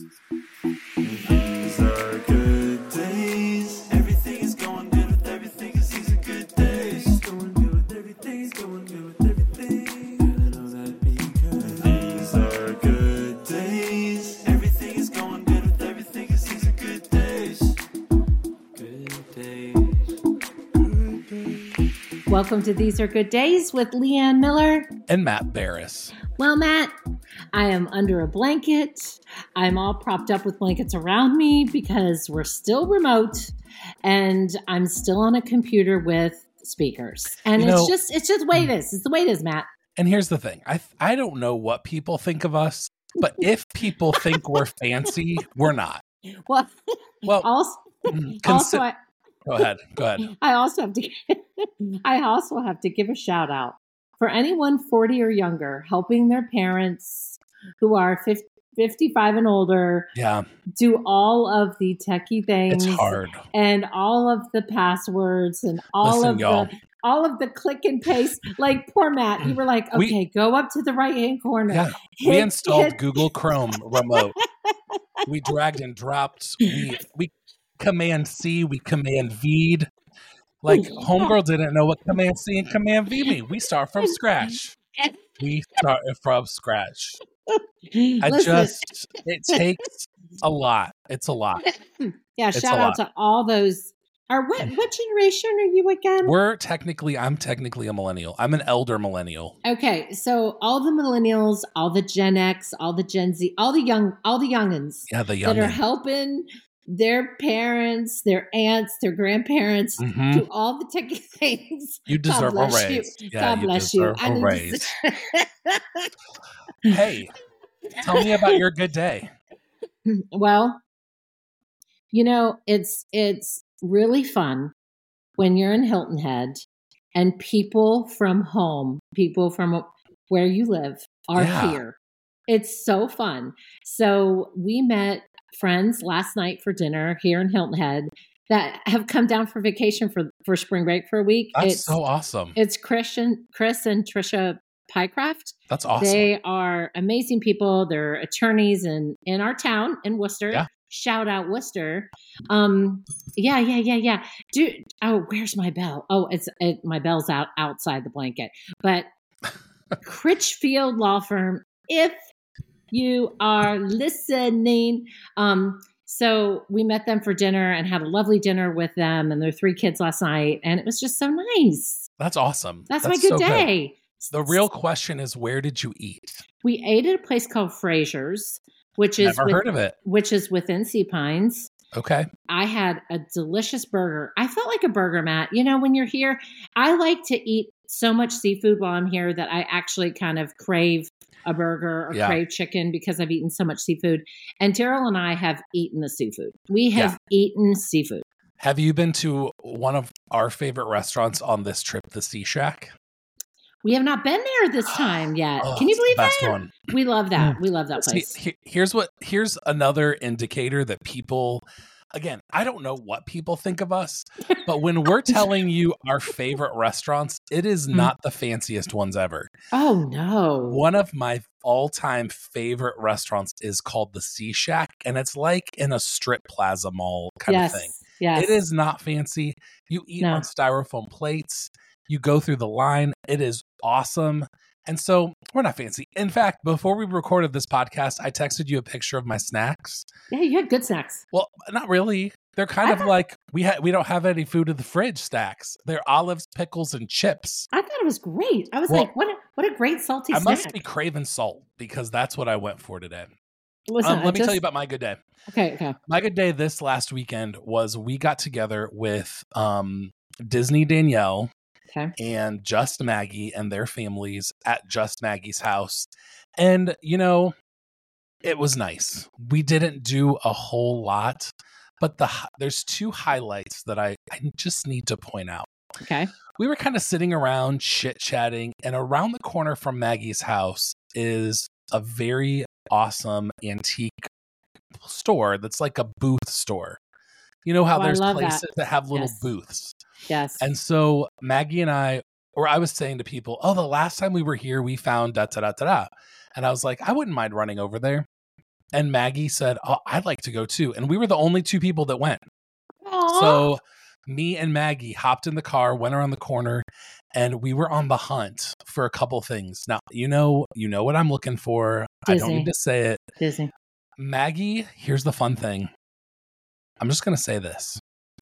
These are good days. Everything is going good with everything, 'cause these are good days. It's going good with everything, it's going good with everything. And I know that because these are good days. Everything is going good with everything, 'cause these are good days. Good days. Good days. Welcome to These Are Good Days with Leanne Miller. And Matt Barris. Well, Matt, I am under a blanket. I'm all propped up with blankets around me because we're still remote and I'm still on a computer with speakers. And it's just the way it is. It's the way it is, Matt. And here's the thing. I don't know what people think of us, but if people think we're fancy, we're not. Well, also, Go ahead. I also have to give a shout out for anyone 40 or younger helping their parents who are 55 and older do all of the techie things. It's hard. And all of the passwords and all of the click and paste. Like poor Matt, you were like, okay, go up to the right-hand corner. Yeah, we installed Google Chrome remote. We dragged and dropped. We Command C, we Command V'd. Like Homegirl didn't know what Command C and Command V mean. We start from scratch. It takes a lot. It's a lot. Yeah, shout out to all those. What generation are you again? I'm technically a millennial. I'm an elder millennial. Okay, so all the millennials, all the Gen X, all the Gen Z, all the youngins that are helping their parents, their aunts, their grandparents do all the techie things. You deserve a raise. God bless you. A raise. Hey, tell me about your good day. Well, it's really fun when you're in Hilton Head and people from where you live are here. It's so fun. So we met friends last night for dinner here in Hilton Head that have come down for vacation for spring break for a week. That's so awesome. It's Chris and Trisha Pycraft. That's awesome. They are amazing people. They're attorneys in our town in Worcester. Yeah. Shout out Worcester. Yeah. Dude, where's my bell? My bell's outside the blanket. But Critchfield Law Firm, if you are listening. So we met them for dinner and had a lovely dinner with them and their 3 kids last night. And it was just so nice. That's awesome. That's my good day. Good. The real question is, where did you eat? We ate at a place called Fraser's, which is heard of it. Which is within Sea Pines. Okay. I had a delicious burger. I felt like a burger, Matt. When you're here, I like to eat so much seafood while I'm here that I actually kind of crave a burger or crave chicken because I've eaten so much seafood. And Terrell and I have eaten the seafood. We have eaten seafood. Have you been to one of our favorite restaurants on this trip, the Sea Shack? We have not been there this time yet. Can you believe that? One. We love that. We love that place. See, here's another indicator that people, again, I don't know what people think of us, but when we're telling you our favorite restaurants, it is not the fanciest ones ever. Oh, no. One of my all-time favorite restaurants is called the Sea Shack, and it's like in a strip plaza mall kind of thing. Yes. It is not fancy. You eat on styrofoam plates. You go through the line. It is awesome. And so we're not fancy. In fact, before we recorded this podcast, I texted you a picture of my snacks. Yeah, you had good snacks. Well, not really. They're kind of like we don't have any food in the fridge snacks. They're olives, pickles, and chips. I thought it was great. I was like, what a great salty snack. I must be craving salt because that's what I went for today. Listen, let me tell you about my good day. Okay. My good day this last weekend was we got together with Disney Danielle and Just Maggie and their families at Just Maggie's house. And, it was nice. We didn't do a whole lot, but there's 2 highlights that I just need to point out. Okay. We were kind of sitting around chit-chatting, and around the corner from Maggie's house is a very awesome antique store that's like a booth store. You know how there's places that have little booths. Yes. And so Maggie and I was saying to people, the last time we were here, we found da-da-da-da-da. And I was like, I wouldn't mind running over there. And Maggie said, "Oh, I'd like to go too." And we were the only 2 people that went. Aww. So me and Maggie hopped in the car, went around the corner, and we were on the hunt for a couple things. Now, you know what I'm looking for. Disney. I don't need to say it. Disney. Maggie, here's the fun thing. I'm just going to say this.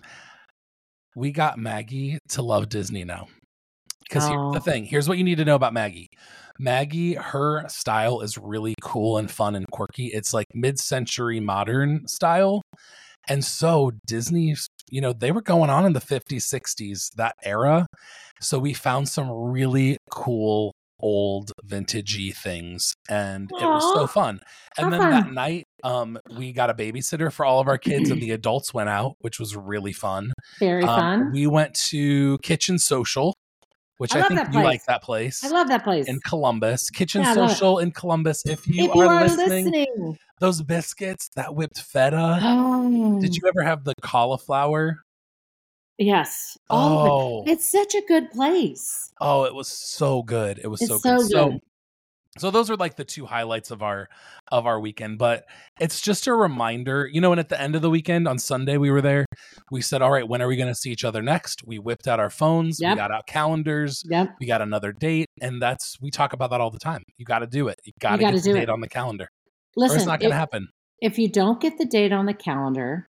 We got Maggie to love Disney now. Because here's the thing. Here's what you need to know about Maggie. Maggie, her style is really cool and fun and quirky. It's like mid-century modern style. And so Disney, they were going on in the 50s, 60s, that era. So we found some really cool old vintagey things, and it was so fun. And then that night, we got a babysitter for all of our kids, and the adults went out, which was really fun. Very fun. We went to Kitchen Social, which I think you like that place. I love that place. In Columbus. Kitchen Social in Columbus. If you are listening, those biscuits, that whipped feta. Did you ever have the cauliflower? Yes. It's such a good place. Oh, it was so good. It was so good. So those are like the 2 highlights of our weekend, but it's just a reminder, and at the end of the weekend on Sunday, we were there. We said, all right, when are we going to see each other next? We whipped out our phones. Yep. We got out calendars. Yep. We got another date. And we talk about that all the time. You got to do it. You got to get the date on the calendar. Listen, or it's not going to happen. If you don't get the date on the calendar,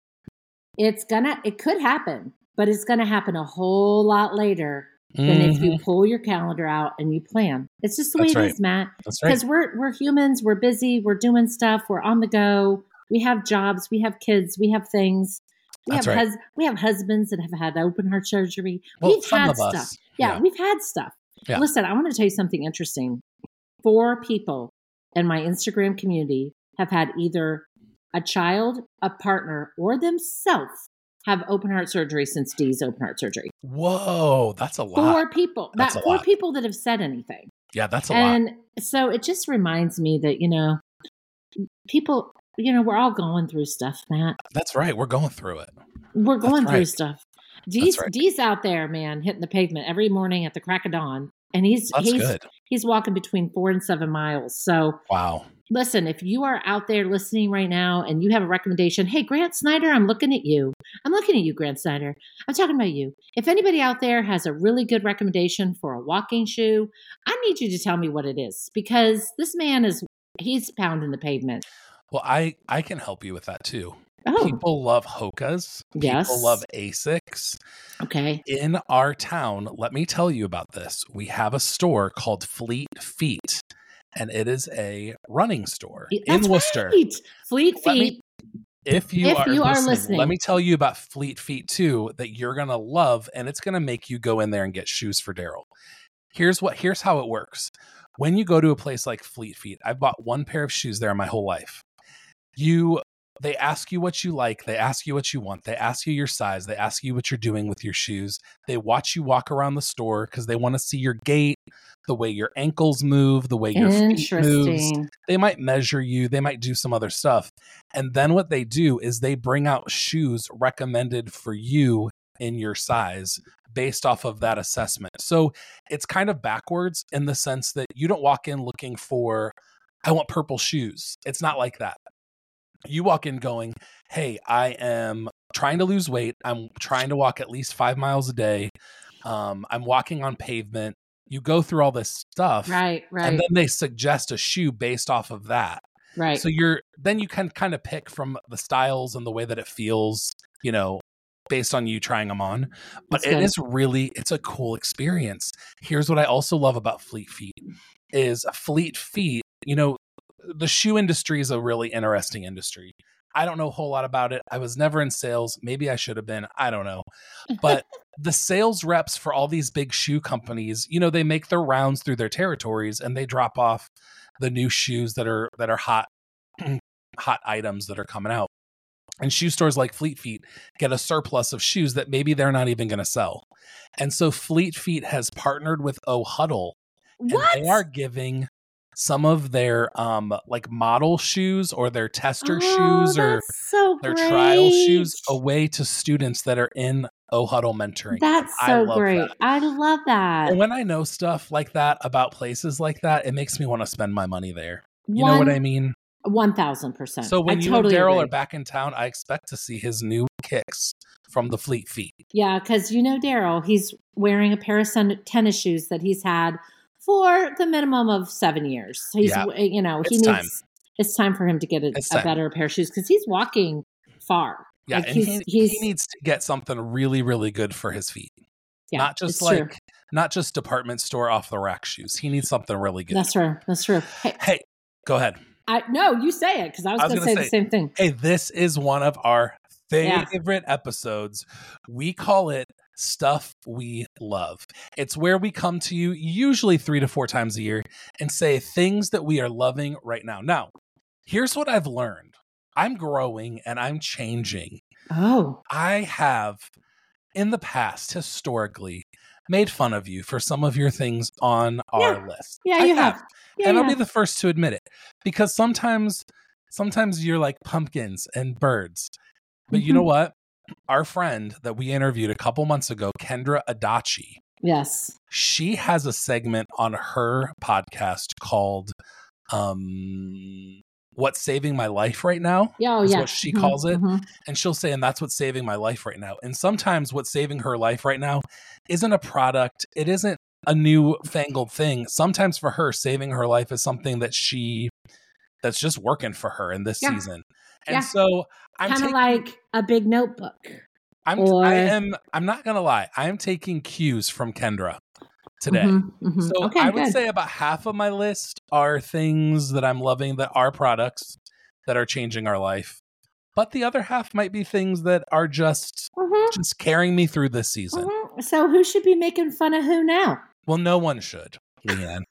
it could happen, but it's going to happen a whole lot later than if you pull your calendar out and you plan. It's just the way it is, Matt. That's right. Because we're humans, we're busy, we're doing stuff, we're on the go. We have jobs, we have kids, we have things. We have husbands that have had open heart surgery. Well, we've had stuff. Yeah, we've had stuff. Yeah. Listen, I want to tell you something interesting. 4 people in my Instagram community have had either a child, a partner, or themselves have open heart surgery since Dee's open heart surgery. Whoa, that's a lot. 4 people. That's 4 people that have said anything. Yeah, that's a lot. And so it just reminds me that, people, we're all going through stuff, Matt. That's right. We're going through it. We're going through stuff. Dee's out there, man, hitting the pavement every morning at the crack of dawn. And he's walking between 4 and 7 miles. So wow. Listen, if you are out there listening right now and you have a recommendation, hey, Grant Snyder, I'm looking at you. I'm looking at you, Grant Snyder. I'm talking about you. If anybody out there has a really good recommendation for a walking shoe, I need you to tell me what it is, because this man he's pounding the pavement. Well, I can help you with that too. Oh. People love Hoka's. Yes. People love Asics. Okay. In our town, let me tell you about this. We have a store called Fleet Feet, and it is a running store in Worcester. Right. Fleet Feet. If you are listening, let me tell you about Fleet Feet too, that you're going to love, and it's going to make you go in there and get shoes for Daryl. Here's how it works. When you go to a place like Fleet Feet, I've bought 1 pair of shoes there my whole life. They ask you what you like. They ask you what you want. They ask you your size. They ask you what you're doing with your shoes. They watch you walk around the store because they want to see your gait, the way your ankles move, the way your feet moves. They might measure you. They might do some other stuff. And then what they do is they bring out shoes recommended for you in your size based off of that assessment. So it's kind of backwards in the sense that you don't walk in looking for, I want purple shoes. It's not like that. You walk in going, hey, I am trying to lose weight. I'm trying to walk at least 5 miles a day. I'm walking on pavement. You go through all this stuff. Right. And then they suggest a shoe based off of that. Right. So then you can kind of pick from the styles and the way that it feels, based on you trying them on. But it's a cool experience. Here's what I also love about Fleet Feet is Fleet Feet, the shoe industry is a really interesting industry. I don't know a whole lot about it. I was never in sales. Maybe I should have been. I don't know. But the sales reps for all these big shoe companies, they make their rounds through their territories and they drop off the new shoes that are hot items that are coming out. And shoe stores like Fleet Feet get a surplus of shoes that maybe they're not even going to sell. And so Fleet Feet has partnered with O Huddle. What? And they are giving some of their model shoes or their tester shoes or their trial shoes away to students that are in O Huddle mentoring. That's so great. I love that. And when I know stuff like that about places like that, it makes me want to spend my money there. You know what I mean? 1,000%. So when I you totally and Daryl agree. are back in town, I expect to see his new kicks from the Fleet Feet. Yeah, because Daryl, he's wearing a pair of tennis shoes that he's had for the minimum of 7 years. So he's, it's time for him to get a better pair of shoes because he's walking far. Yeah, like and he needs to get something really, really good for his feet. Yeah, not just department store off the rack shoes. He needs something really good. That's true. Hey, go ahead. No, you say it because I was going to say the same thing. Hey, this is one of our favorite episodes. We call it Stuff We Love. It's where we come to you usually 3 to 4 times a year and say things that we are loving right now. Now, here's what I've learned. I'm growing and I'm changing. Oh. I have, in the past, historically, made fun of you for some of your things on our list. Yeah, you have. Yeah, and I'll be the first to admit it. Because sometimes you're like pumpkins and birds. But you know what? Our friend that we interviewed a couple months ago, Kendra Adachi. Yes. She has a segment on her podcast called What's Saving My Life Right Now? Is what she calls it. And she'll say, and that's what's saving my life right now. And sometimes what's saving her life right now isn't a product. It isn't a new fangled thing. Sometimes for her, saving her life is something that's just working for her in this season. And so I'm kind of like a big notebook. I'm not going to lie. I am taking cues from Kendra today. So I would say about half of my list are things that I'm loving that are products that are changing our life. But the other half might be things that are just carrying me through this season. So who should be making fun of who now? Well, no one should, Leanne.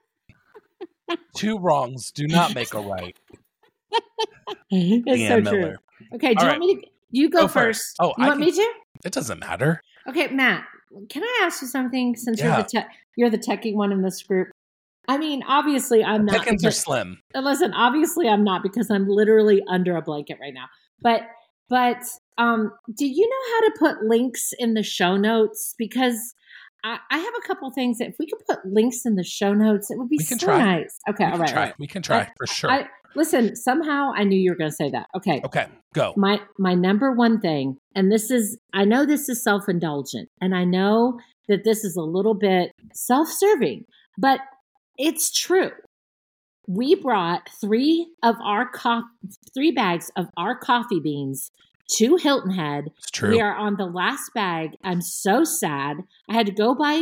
2 wrongs do not make a right. It's Leanne so Miller. true. Okay, do you want me to? You go first. Oh, you want me to? It doesn't matter. Okay, Matt. Can I ask you something? Since you're the techie one in this group. I mean, obviously, I'm not. Pickings are slim. Listen, obviously, I'm not because I'm literally under a blanket right now. But do you know how to put links in the show notes? Because I have a couple things that if we could put links in the show notes, it would be so nice. Okay, all right. We can try for sure. Listen, somehow I knew you were going to say that. Okay. Okay, go. My number one thing, and I know this is self-indulgent, and I know that this is a little bit self-serving, but it's true. We brought 3 bags of our coffee beans to Hilton Head. It's true. We are on the last bag. I'm so sad. I had to go buy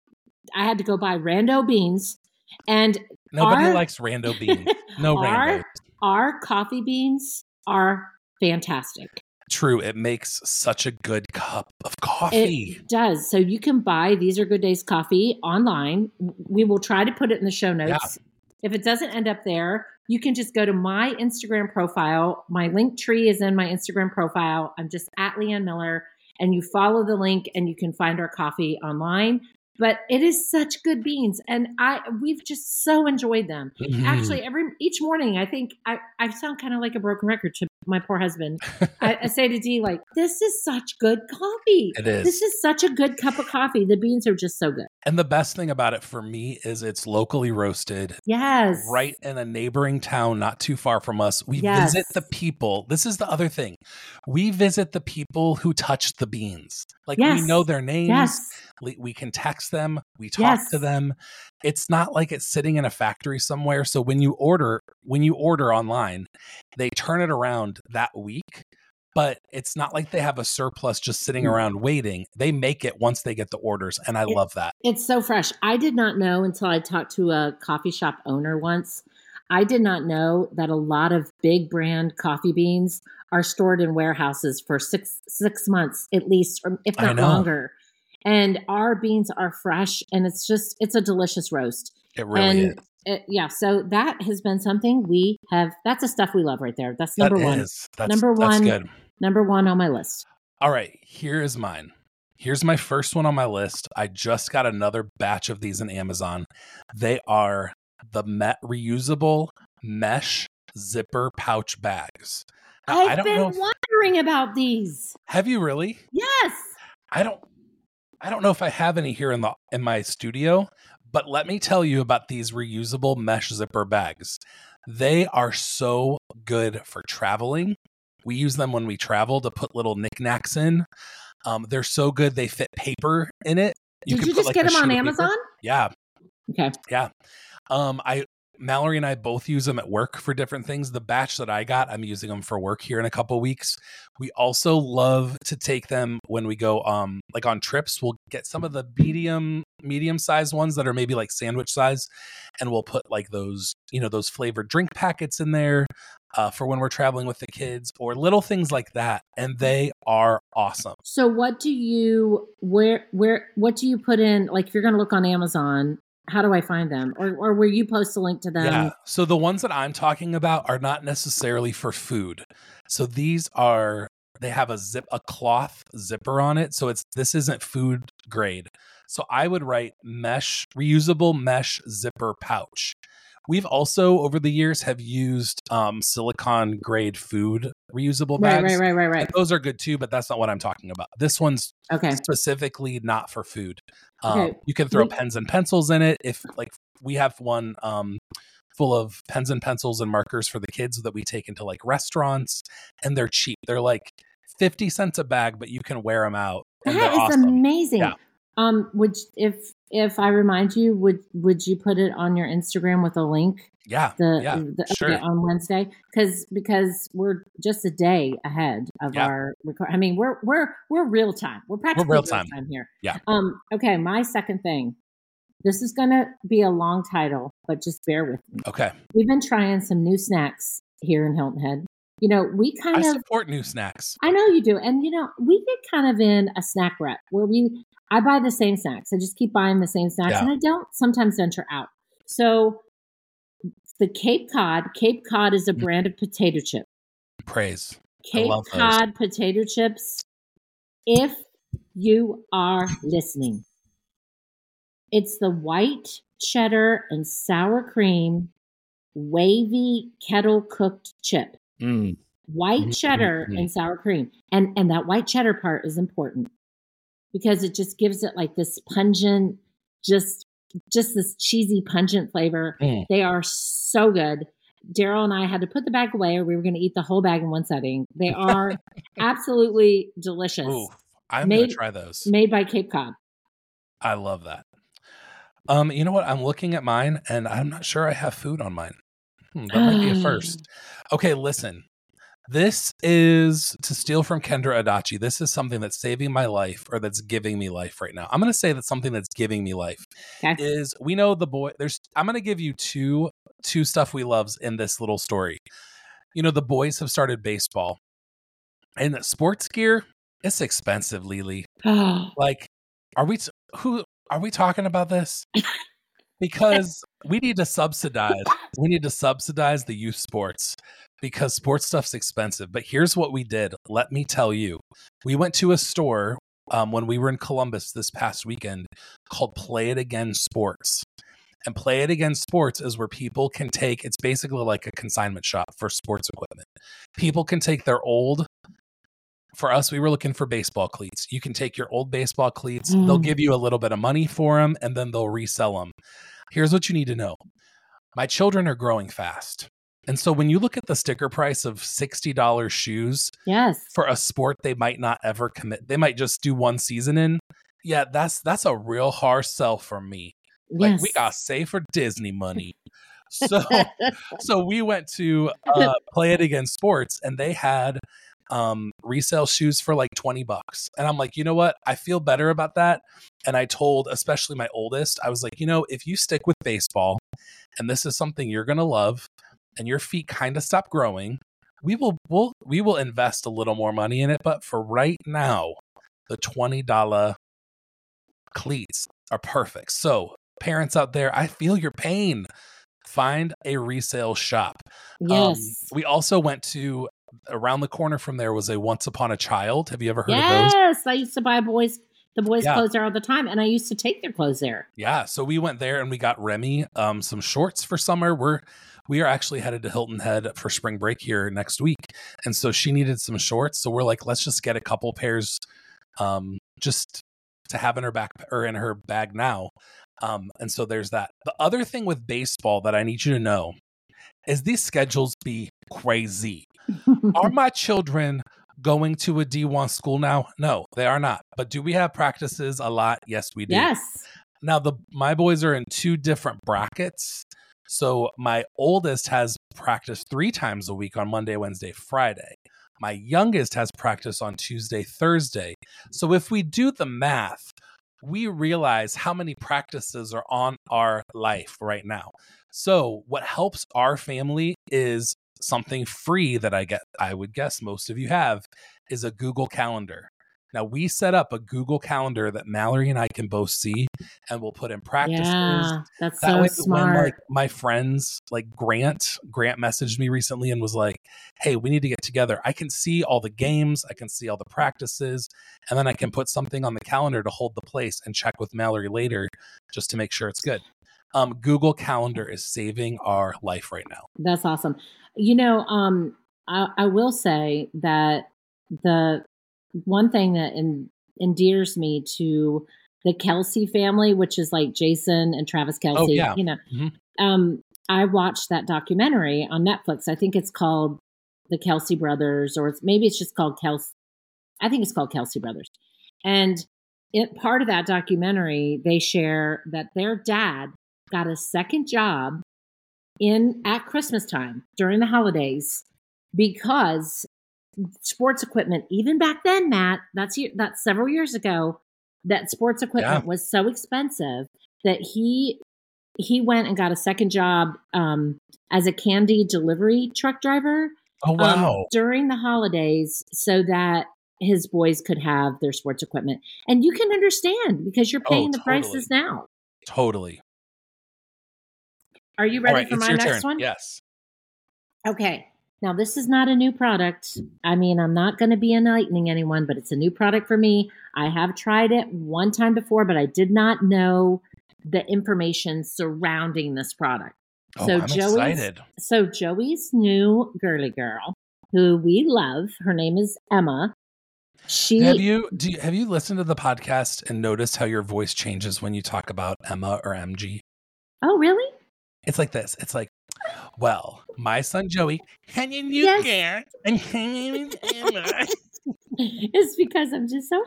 rando beans, and nobody likes rando beans. No rando. Our coffee beans are fantastic. True. It makes such a good cup of coffee. It does. So you can buy These Are Good Days coffee online. We will try to put it in the show notes. Yeah. If it doesn't end up there, you can just go to my Instagram profile. My link tree is in my Instagram profile. I'm just at Leanne Miller, and you follow the link and you can find our coffee online. But it is such good beans, and we've just so enjoyed them. Actually, each morning, I think I sound kind of like a broken record to my poor husband. I say to Dee, like, this is such good coffee. It is. This is such a good cup of coffee. The beans are just so good. And the best thing about it for me is it's locally roasted. Yes. Right in a neighboring town, not too far from us. We visit the people. This is the other thing. We visit the people who touch the beans. Like, we know their names. Yes. We can text them. We talk to them. It's not like it's sitting in a factory somewhere. So when you order online, they turn it around that week. But it's not like they have a surplus just sitting around waiting. They make it once they get the orders, and I love that. It's so fresh. I did not know until I talked to a coffee shop owner once. I did not know that a lot of big brand coffee beans are stored in warehouses for six months at least, or if not longer. And our beans are fresh, and it's a delicious roast. It really is. So that has been something we have. That's the stuff we love right there. That's number one. That's good. Number 1 on my list. All right, here is mine. Here's my first one on my list. I just got another batch of these in Amazon. They are the reusable mesh zipper pouch bags. Now, I've been wondering about these. Have you really? Yes. I don't know if I have any here in my studio, but let me tell you about these reusable mesh zipper bags. They are so good for traveling. We use them when we travel to put little knickknacks in. They're so good. They fit paper in it. Did you just get them on Amazon? Yeah. Okay. Yeah. Mallory and I both use them at work for different things. The batch that I got, I'm using them for work here in a couple weeks. We also love to take them when we go like on trips. We'll get some of the medium sized ones that are maybe like sandwich size, and we'll put like those, those flavored drink packets in there for when we're traveling with the kids, or little things like that. And they are awesome. So what do you what do you put in, like if you're going to look on Amazon, how do I find them? Or will you post a link to them? Yeah. So the ones that I'm talking about are not necessarily for food. So these they have a cloth zipper on it. So this isn't food grade. So I would write reusable mesh zipper pouch. We've also over the years have used silicone grade food reusable bags. Right. Those are good too, but that's not what I'm talking about. This one's specifically not for food. You can throw pens and pencils in it. If like we have one full of pens and pencils and markers for the kids that we take into like restaurants, and they're cheap. They're like 50 cents a bag, but you can wear them out. And that is awesome. Amazing. Yeah. Would if I remind you, would you put it on your Instagram with a link? Yeah. Sure. On Wednesday, because we're just a day ahead of our record. I mean, we're real time. We're practically real time here. Yeah. Okay. My second thing. This is going to be a long title, but just bear with me. Okay. We've been trying some new snacks here in Hilton Head. I support new snacks. I know you do. And, we get kind of in a snack rut where I buy the same snacks. I just keep buying the same snacks and I don't sometimes venture out. So the Cape Cod is a brand of potato chip. Praise. Cape Cod potato chips. If you are listening, it's the white cheddar and sour cream wavy kettle cooked chip. White cheddar and sour cream. And that white cheddar part is important because it just gives it like this pungent, just this cheesy pungent flavor. They are so good. Daryl and I had to put the bag away or we were going to eat the whole bag in one setting. They are absolutely delicious. Ooh, I'm going to try those. Made by Cape Cod. I love that. You know what? I'm looking at mine and I'm not sure I have food on mine. That might be a first. Okay, listen. This is to steal from Kendra Adachi. This is something that's saving my life or that's giving me life right now. I'm going to say that something that's giving me life is we know the boy. I'm going to give you two stuff we loves in this little story. The boys have started baseball and sports gear. It's expensive, Lily. Like, are we talking about this? Because we need to subsidize the youth sports because sports stuff's expensive. But here's what we did. Let me tell you. We went to a store when we were in Columbus this past weekend called Play It Again Sports. And Play It Again Sports is where people can take, it's basically like a consignment shop for sports equipment. People can take their old, for us, we were looking for baseball cleats. You can take your old baseball cleats. They'll give you a little bit of money for them, and then they'll resell them. Here's what you need to know. My children are growing fast. And so when you look at the sticker price of $60 shoes for a sport they might not ever commit, they might just do one season in. Yeah, that's a real hard sell for me. Like we got to save for Disney money. So we went to Play It Again Sports, and they had resale shoes for like $20. And I'm like, you know what? I feel better about that. And I told, especially my oldest, I was like, if you stick with baseball and this is something you're going to love and your feet kind of stop growing, we will invest a little more money in it. But for right now, the $20 cleats are perfect. So parents out there, I feel your pain. Find a resale shop. Yes. We also went to around the corner from there was a Once Upon a Child. Have you ever heard of those? Yes, I used to buy the boys' clothes there all the time, and I used to take their clothes there. Yeah, so we went there and we got Remy some shorts for summer. We are actually headed to Hilton Head for spring break here next week, and so she needed some shorts. So we're like, let's just get a couple pairs, just to have in her bag now. And so there's that. The other thing with baseball that I need you to know is these schedules be crazy. Are my children going to a D1 school now? No, they are not. But do we have practices a lot? Yes, we do. Yes. Now, my boys are in 2 different brackets. So my oldest has practice 3 times a week on Monday, Wednesday, Friday. My youngest has practice on Tuesday, Thursday. So if we do the math, we realize how many practices are on our life right now. So what helps our family is something free that I would guess most of you have, is a Google Calendar. Now, we set up a Google Calendar that Mallory and I can both see, and we'll put in practices. Yeah, that's that so way, smart. when my friends, like Grant messaged me recently and was like, hey, we need to get together. I can see all the games. I can see all the practices. And then I can put something on the calendar to hold the place and check with Mallory later just to make sure it's good. Google Calendar is saving our life right now. That's awesome. You know, I will say that the one thing that endears me to the Kelce family, which is like Jason and Travis Kelce, you know, Mm-hmm. I watched that documentary on Netflix. I think it's called The Kelce Brothers, or maybe it's just called Kelce. I think it's called Kelce Brothers. And part of that documentary, they share that their dad got a second job at Christmas time during the holidays because sports equipment, even back then, Matt, that's several years ago, that sports equipment was so expensive that he went and got a second job as a candy delivery truck driver. Oh, wow. During the holidays, so that his boys could have their sports equipment. And you can understand because you're paying the prices now. Totally. Are you ready for my next one? Yes. Okay. Now, this is not a new product. I mean, I'm not going to be enlightening anyone, but it's a new product for me. I have tried it one time before, but I did not know the information surrounding this product. Oh, I'm excited. So Joey's new girly girl, who we love, her name is Emma. Have you listened to the podcast and noticed how your voice changes when you talk about Emma or MG? Oh, really? It's like this. It's like, well, my son Joey, and you care, and Emma. It's because I'm just so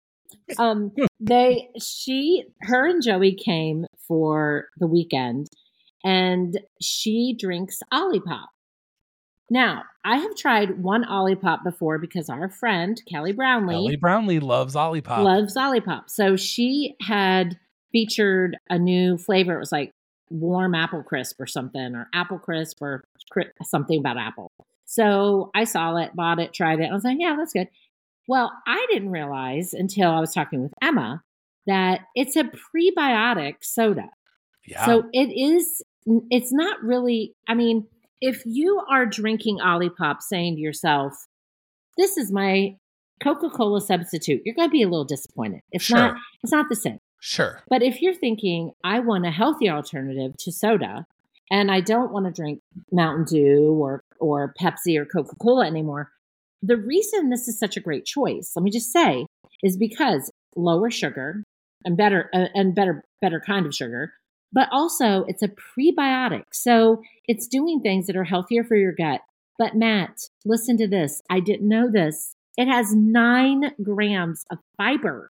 happy. Her and Joey came for the weekend, and she drinks Olipop. Now, I have tried one Olipop before because our friend Kelly Brownlee loves Olipop. So she had featured a new flavor. It was like warm apple crisp or something, or apple crisp, or something about apple. So I saw it, bought it, tried it. I was like, yeah, that's good. Well, I didn't realize until I was talking with Emma that it's a prebiotic soda. Yeah. So it's not really, I mean, if you are drinking Olipop saying to yourself, this is my Coca-Cola substitute, you're going to be a little disappointed. It's not the same. Sure. But if you're thinking, I want a healthy alternative to soda, and I don't want to drink Mountain Dew or Pepsi or Coca-Cola anymore, the reason this is such a great choice, let me just say, is because lower sugar and better kind of sugar, but also it's a prebiotic. So it's doing things that are healthier for your gut. But Matt, listen to this. I didn't know this. It has 9 grams of fiber.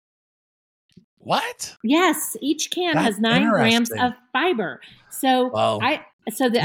What? Yes, each can has 9 grams of fiber. So the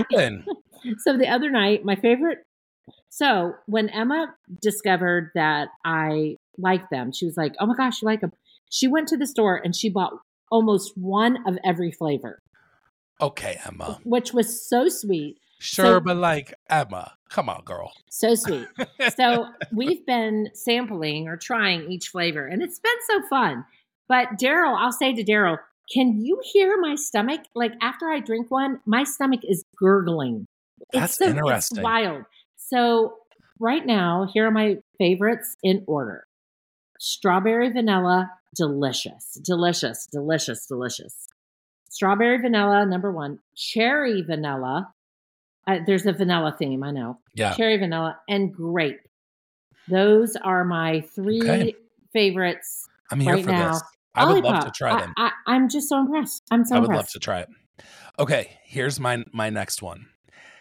other night, my favorite. So when Emma discovered that I like them, she was like, "Oh my gosh, you like them!" She went to the store and she bought almost one of every flavor. Okay, Emma. Which was so sweet. Sure, but like, Emma, come on, girl. So sweet. So we've been sampling or trying each flavor, and it's been so fun. But Daryl, I'll say to Daryl, can you hear my stomach? Like after I drink one, my stomach is gurgling. That's interesting. It's wild. So right now, here are my favorites in order. Strawberry vanilla, delicious, delicious, delicious, delicious. Strawberry vanilla, number 1. Cherry vanilla. There's a vanilla theme, I know. Yeah. Cherry vanilla and grape. Those are my 3 favorites. I'm here for now. this. I would love to try them. I'm just so impressed. I would love to try it. Okay, here's my next one.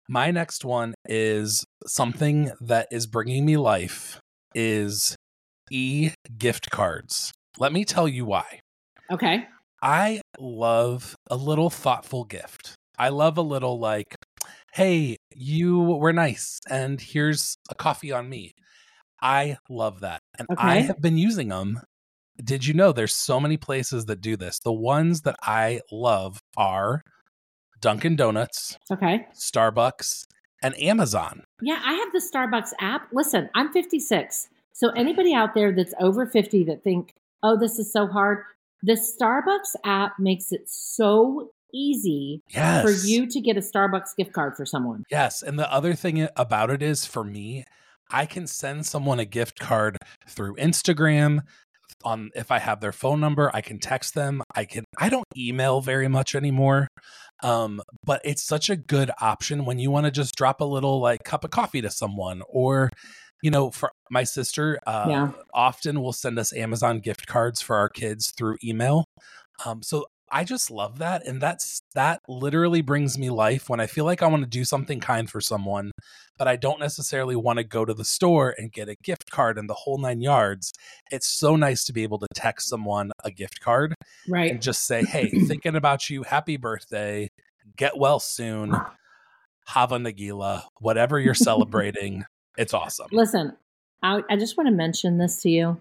My next one is something that is bringing me life is e-gift cards. Let me tell you why. Okay. I love a little thoughtful gift. I love a little like, hey, you were nice and here's a coffee on me. I love that. And I have been using them. Did you know there's so many places that do this? The ones that I love are Dunkin' Donuts, Starbucks, and Amazon. Yeah, I have the Starbucks app. Listen, I'm 56. So anybody out there that's over 50 that think, oh, this is so hard, the Starbucks app makes it so easy for you to get a Starbucks gift card for someone. Yes. And the other thing about it is, for me, I can send someone a gift card through Instagram. If I have their phone number, I can text them. I don't email very much anymore. But it's such a good option when you want to just drop a little like cup of coffee to someone, or, you know, for my sister, often will send us Amazon gift cards for our kids through email. So I just love that. And that literally brings me life when I feel like I want to do something kind for someone, but I don't necessarily want to go to the store and get a gift card and the whole 9 yards. It's so nice to be able to text someone a gift card, right? And just say, hey, thinking about you. Happy birthday. Get well soon. Hava Nagila, whatever you're celebrating. It's awesome. Listen, I just want to mention this to you.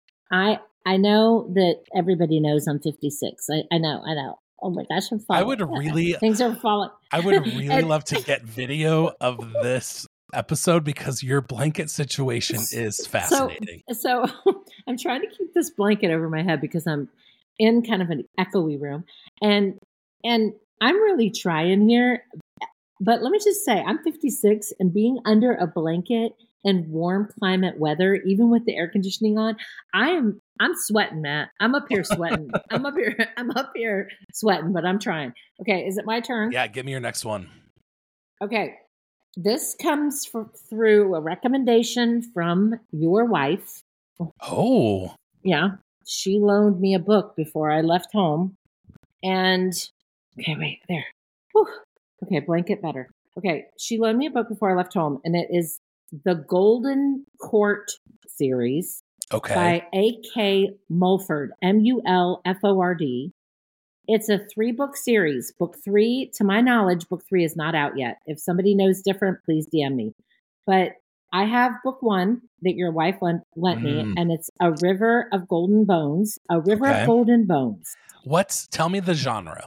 I know that everybody knows I'm 56. I know. Oh my gosh, I'm falling. Things are falling. I would really love to get video of this episode because your blanket situation is fascinating. So I'm trying to keep this blanket over my head because I'm in kind of an echoey room, and I'm really trying here. But let me just say, I'm 56, and being under a blanket in warm climate weather, even with the air conditioning on, I'm sweating, Matt. I'm up here sweating. I'm up here sweating, but I'm trying. Okay, is it my turn? Yeah, give me your next one. Okay, this comes through a recommendation from your wife. Oh. Yeah, she loaned me a book before I left home. And, okay, wait, there. Whew. Okay, blanket better. Okay, she loaned me a book before I left home, and it is the Golden Court series by A.K. Mulford, Mulford. It's a 3-book series. Book 3, to my knowledge, book 3 is not out yet. If somebody knows different, please DM me. But I have book 1 that your wife lent me, and it's A River of Golden Bones. A River of Golden Bones. Tell me the genre.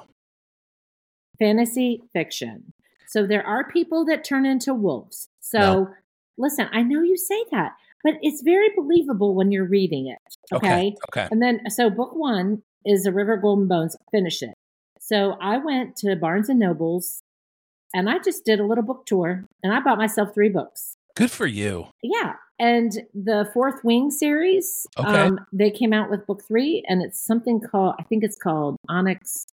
Fantasy fiction. So there are people that turn into wolves. So listen, I know you say that, but it's very believable when you're reading it. Okay. And then, so book 1 is A River of Golden Bones. Finish it. So I went to Barnes and Nobles and I just did a little book tour and I bought myself 3 books. Good for you. Yeah. And the Fourth Wing series, they came out with book 3 and it's something called, I think it's called Onyx.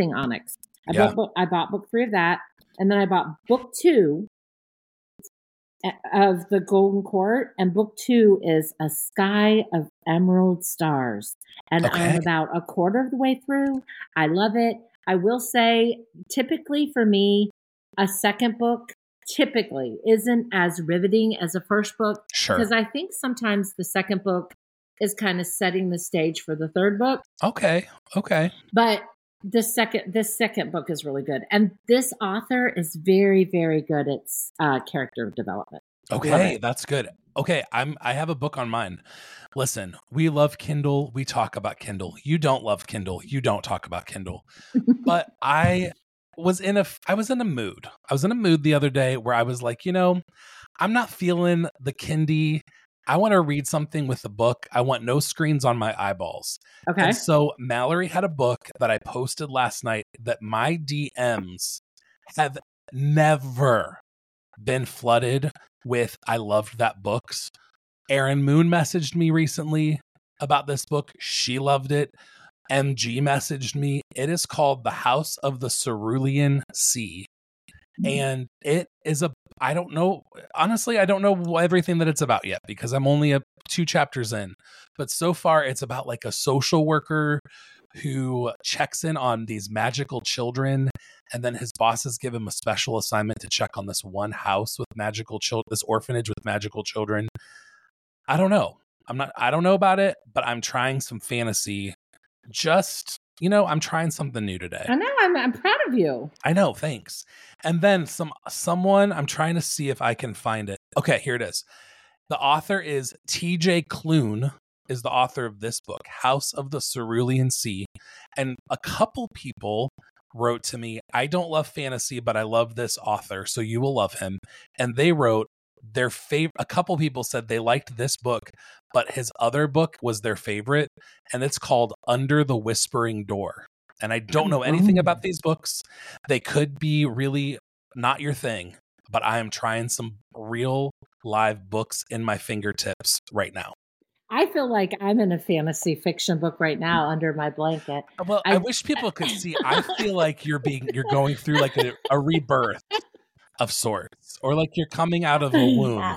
I bought book 3 of that. And then I bought book 2 of the Golden Court. And book 2 is A Sky of Emerald Stars. And I'm about a quarter of the way through. I love it. I will say, typically for me, a second book typically isn't as riveting as a first book. Sure. Because I think sometimes the second book is kind of setting the stage for the third book. Okay. But this second book is really good. And this author is very, very good at character development. Okay, that's good. Okay, I have a book on mine. Listen, we love Kindle. We talk about Kindle. You don't love Kindle. You don't talk about Kindle. But I was in a mood. I was in a mood the other day where I was like, I'm not feeling the Kindie. I want to read something with the book. I want no screens on my eyeballs. Okay. And so Mallory had a book that I posted last night that my DMs have never been flooded with I loved that books. Erin Moon messaged me recently about this book. She loved it. MG messaged me. It is called The House of the Cerulean Sea. And it is I don't know. Honestly, I don't know everything that it's about yet because I'm only 2 chapters in. But so far, it's about like a social worker who checks in on these magical children, and then his bosses give him a special assignment to check on this one house with magical children, this orphanage with magical children. I don't know. I don't know about it, but I'm trying some fantasy. Just, I'm trying something new today. I know. I'm proud of you. I know. Thanks. And then someone, I'm trying to see if I can find it. Okay, here it is. The author is TJ Klune, is the author of this book, House of the Cerulean Sea. And a couple people wrote to me, I don't love fantasy, but I love this author, so you will love him. And they wrote their favorite. A couple people said they liked this book, but his other book was their favorite, and it's called Under the Whispering Door. And I don't know anything about these books. They could be really not your thing, but I am trying some real live books in my fingertips right now. I feel like I'm in a fantasy fiction book right now under my blanket. Well, I wish people could see. I feel like you're going through like a rebirth of sorts, or like you're coming out of a womb.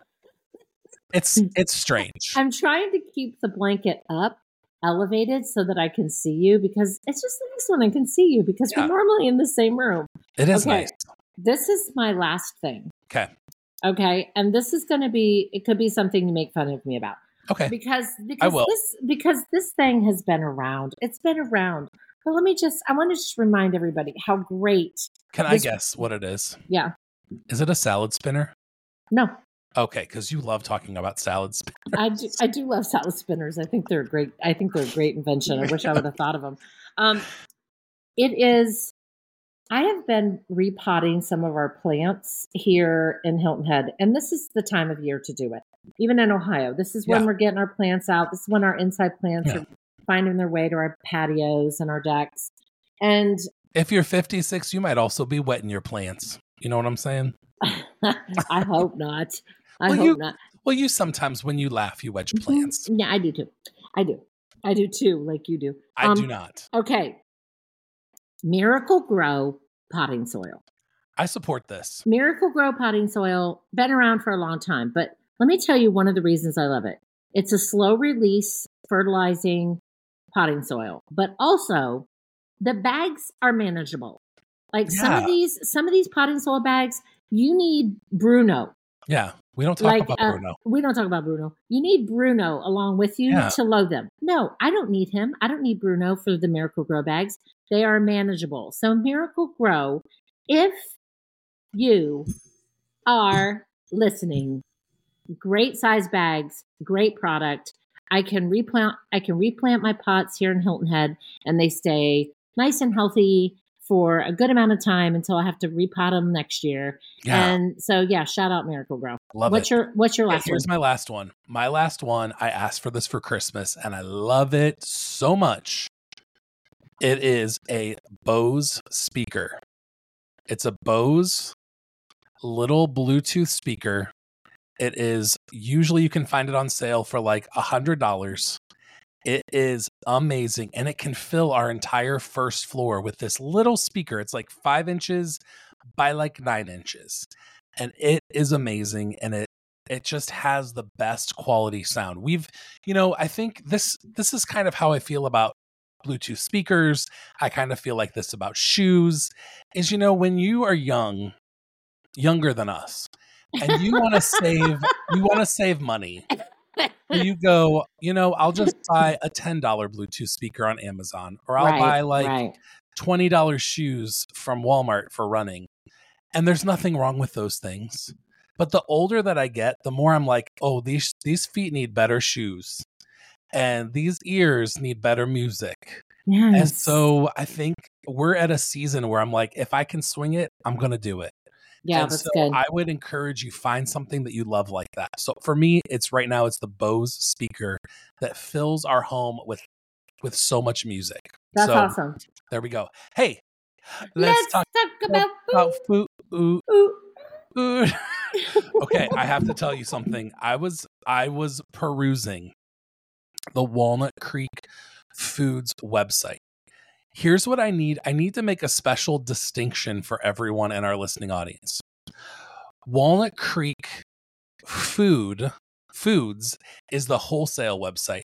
It's strange. I'm trying to keep the blanket up, elevated, so that I can see you, because it's just nice when I can see you, because we're normally in the same room. It is nice. This is my last thing. Okay. And this is going to be, it could be something to make fun of me about. Okay. Because I will. this thing has been around. It's been around. But I want to just remind everybody how great. Can I guess what it is? Yeah. Is it a salad spinner? No. Okay, because you love talking about salad spinners. I do love salad spinners. I think they're great. I think they're a great invention. I wish I would have thought of them. It is. I have been repotting some of our plants here in Hilton Head, and this is the time of year to do it. Even in Ohio, this is when we're getting our plants out. This is when our inside plants are finding their way to our patios and our decks. And if you're 56, you might also be wetting your plants. You know what I'm saying? I hope not. I hope not. Well, you sometimes, when you laugh, you wet your plants. Yeah, I do too. I do too, like you do. I do not. Okay. Miracle-Gro potting soil. I support this. Miracle-Gro potting soil, been around for a long time, but let me tell you one of the reasons I love it. It's a slow release fertilizing potting soil, but also the bags are manageable. Like some of these potting soil bags, you need Bruno. Yeah, we don't talk about Bruno. We don't talk about Bruno. You need Bruno along with you to load them. No, I don't need him. I don't need Bruno for the Miracle-Gro bags. They are manageable. So Miracle-Gro, if you are listening, great size bags, great product. I can replant my pots here in Hilton Head, and they stay nice and healthy for a good amount of time until I have to repot them next year. Yeah. And so, shout out Miracle-Gro. Love it. What's your last one? Here's my last one. My last one, I asked for this for Christmas, and I love it so much. It is a Bose speaker. It's a Bose little Bluetooth speaker. It is, usually you can find it on sale for like $100. It is amazing, and it can fill our entire first floor with this little speaker. It's like 5 inches by like 9 inches, and it is amazing, and it just has the best quality sound. I think this is kind of how I feel about Bluetooth speakers. I kind of feel like this about shoes. Is, when you are younger than us, and you want to save money. You go, I'll just buy a $10 Bluetooth speaker on Amazon, or I'll buy $20 shoes from Walmart for running. And there's nothing wrong with those things. But the older that I get, the more I'm like, oh, these feet need better shoes, and these ears need better music. Yes. And so I think we're at a season where I'm like, if I can swing it, I'm going to do it. Yeah, and that's so good. I would encourage you, find something that you love like that. So for me, it's the Bose speaker that fills our home with so much music. That's awesome. There we go. Hey, let's talk about food. Okay, I have to tell you something. I was perusing the Walnut Creek Foods website. Here's what I need. I need to make a special distinction for everyone in our listening audience. Walnut Creek Foods is the wholesale website.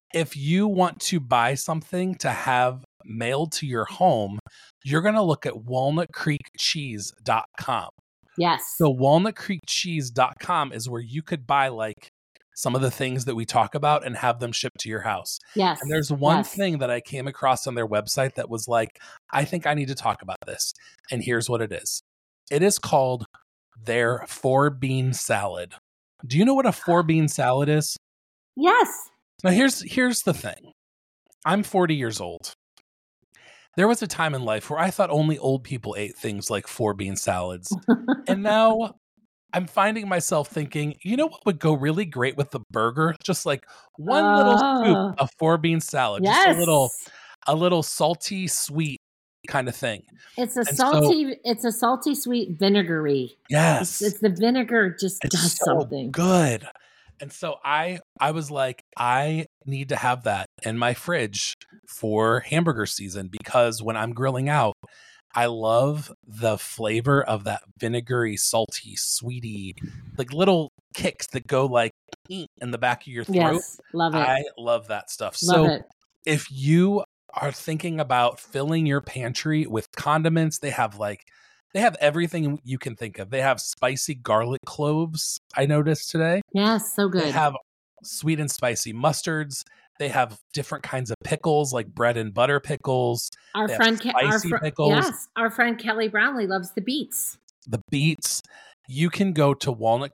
if you want to buy something to have mailed to your home, you're going to look at walnutcreekcheese.com. Yes. So walnutcreekcheese.com is where you could buy like some of the things that we talk about and have them shipped to your house. Yes. And there's one thing that I came across on their website that was like, I think I need to talk about this. And here's what it is. It is called their 4-bean salad. Do you know what a 4-bean salad is? Yes. Now here's the thing. I'm 40 years old. There was a time in life where I thought only old people ate things like 4-bean salads. And now I'm finding myself thinking, you know what would go really great with the burger? Just like one little scoop of 4-bean salad. Yes. Just a little salty, sweet kind of thing. It's a salty, sweet vinegary. Yes. It's the vinegar just does something. Good. And so I was like, I need to have that in my fridge for hamburger season, because when I'm grilling out, I love the flavor of that vinegary, salty, sweety, like little kicks that go like in the back of your throat. Yes, love it. I love that stuff. Love it. If you are thinking about filling your pantry with condiments, they have everything you can think of. They have spicy garlic cloves, I noticed today. Yes, so good. They have sweet and spicy mustards. They have different kinds of pickles, like bread and butter pickles. Our friend pickles. Yes, our friend Kelly Brownlee loves the beets. The beets. You can go to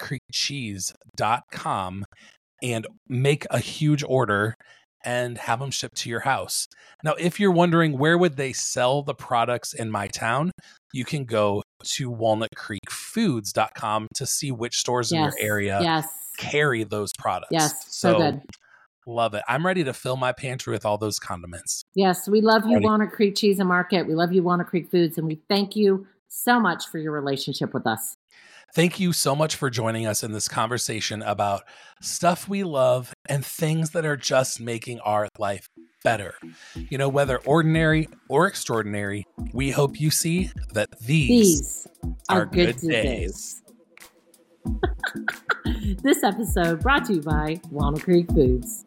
walnutcreekcheese.com and make a huge order and have them shipped to your house. Now, if you're wondering where would they sell the products in my town, you can go to walnutcreekfoods.com to see which stores in your area carry those products. Yes, so good. Love it. I'm ready to fill my pantry with all those condiments. Yes, we love you, Walnut Creek Cheese and Market. We love you, Walnut Creek Foods, and we thank you so much for your relationship with us. Thank you so much for joining us in this conversation about stuff we love and things that are just making our life better. You know, whether ordinary or extraordinary, we hope you see that these are good days. This episode brought to you by Walnut Creek Foods.